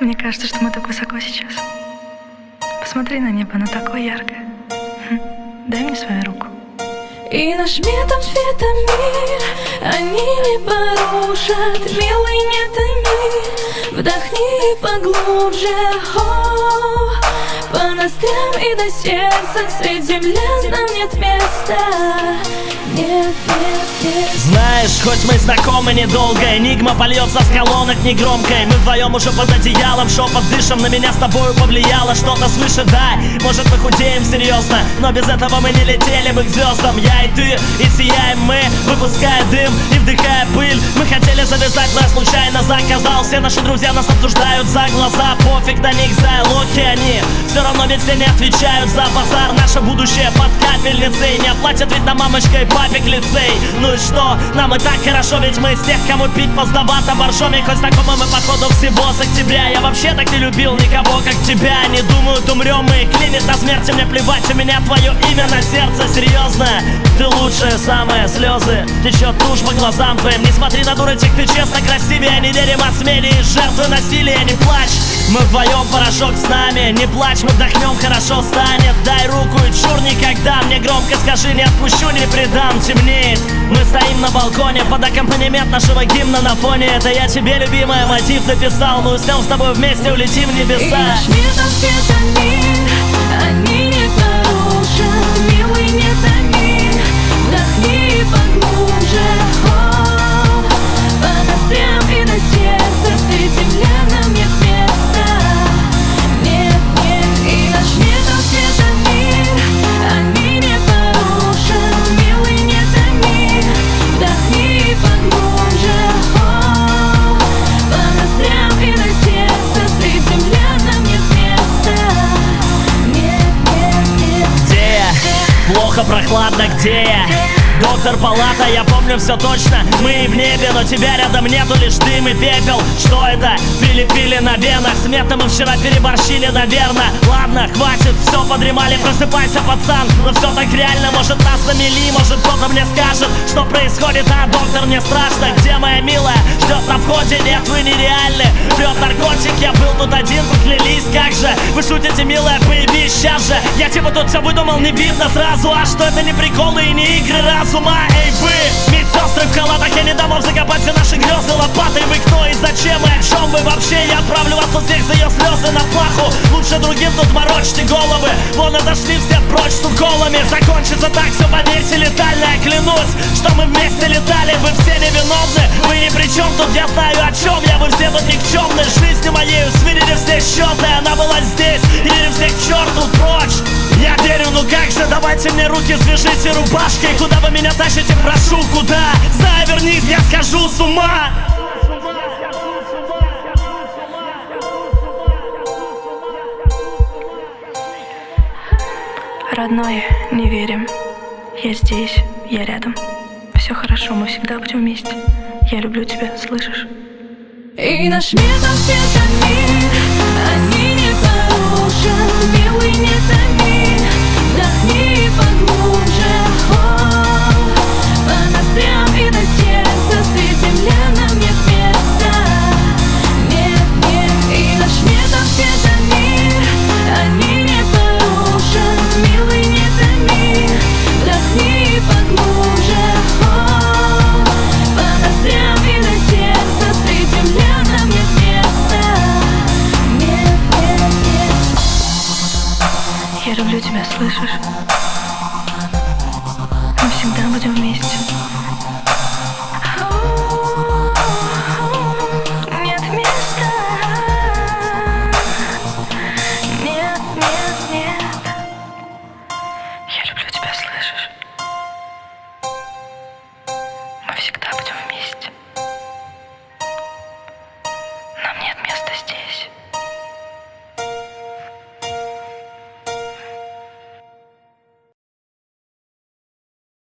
Мне кажется, что мы так высоко сейчас. Посмотри на небо, оно такое яркое. Дай мне свою руку. И наш метом света мир они не порушат. Милый, не томи, вдохни поглубже. По ноздрям и до сердца средь землян нам нет места. Нет, нет, нет. Знаешь, хоть мы знакомы недолго, энигма польется с колонок негромкой. Мы вдвоем уже под одеялом, шепот дышим, на меня с тобою повлияло что-то свыше, да. Может мы худеем серьезно, но без этого мы не летели бы к звездам. Я и ты, и сияем мы, выпуская дым и вдыхая пыль. Мы хотели завязать, но я случайно заказал. Все наши друзья нас обсуждают за глаза. Пофиг на них, за лохи они. Все равно ведь все не отвечают за базар. Наше будущее под капельницей. Не оплатят ведь на мамочка и папик лицей. Ну и что, нам и так хорошо, ведь мы из тех, кому пить поздновато боржоми. Хоть знакомы мы походу всего с октября. Я вообще так не любил никого, как тебя. Не думают, умрем мы, клинит на смерти. Мне плевать, у меня твое имя на сердце. Серьезно, ты лучшая, самые слезы. Течет тушь по глазам твоим. Не смотри на дурочек, ты честно красивее. Не верим, осмелее, жертвы насилия. Не плачь, мы вдвоем, порошок с нами. Не плачь, мы вдохнем, хорошо станет. Дай руку и чур никогда. Мне громко скажи, не отпущу, не предам. Темнеет, мы стоим на балконе под аккомпанемент нашего гимна на фоне. Это я тебе, любимая, мотив написал. Мы уснем с тобой вместе, улетим в небеса. И наш метом света мир они не порушат. Милый, не томи, вдохни поглубже. По ноздрям и до сердца средь землян нам нет места. Нет, нет. И наш метом света мир они не порушат. Милый, не томи, вдохни поглубже. По ноздрям и до сердца средь землян нам нет места. Нет, нет, нет. Где я? Плохо, прохладно, где я? Доктор, палата, я помню все точно. Мы в небе, но тебя рядом нету, лишь дым и пепел. Что это? Пили-пили на венах. Смета мы вчера переборщили, наверное. Ладно, хватит, все, подремали, просыпайся, пацан. Но все так реально, может нас замели. Может кто-то мне скажет, что происходит. А доктор, мне страшно, где моя милая? Ждет на входе, нет, вы нереальны. Прет наркотик, я был тут один, поклялись, как же. Вы шутите, милая, появись сейчас же. Я типа тут все выдумал, не видно сразу. А что это не приколы и не игры разума? Эй вы, медсестры в халатах, я не дам вам закопать все наши грезы лопатой. Вы кто и зачем и о чем вы вообще? Я отправлю вас тут всех за ее слезы на плаху. Лучше другим тут морочьте головы. Вон отошли все прочь с уколами. Закончится так, все поверьте, летально. Я клянусь, что мы вместе летали. Вы все невиновны, вы ни при чем тут. Я знаю о чем я, вы все тут никчемны. Жизнью моею сверили все счеты. Она была здесь, или всех к черту прочь. Я верю, ну как же, давайте мне руки свяжите рубашкой. Куда вы меня тащите, прошу, куда? Знай, вернись, я схожу с ума. Родной, не верим. Я здесь, я рядом. Все хорошо, мы всегда будем вместе. Я люблю тебя, слышишь? И наш метом света мир они не порушат. Милый, не томи, вдохни поглубже. По ноздрям и до сердца средь землян нам нет места. Нет, нет. И наш метом света мир они не порушат. Милый, не томи, вдохни поглубже. По ноздрям и до сердца средь землян нам нет места. Нет, нет, нет. Я люблю тебя, слышишь? Мы всегда будем вместе.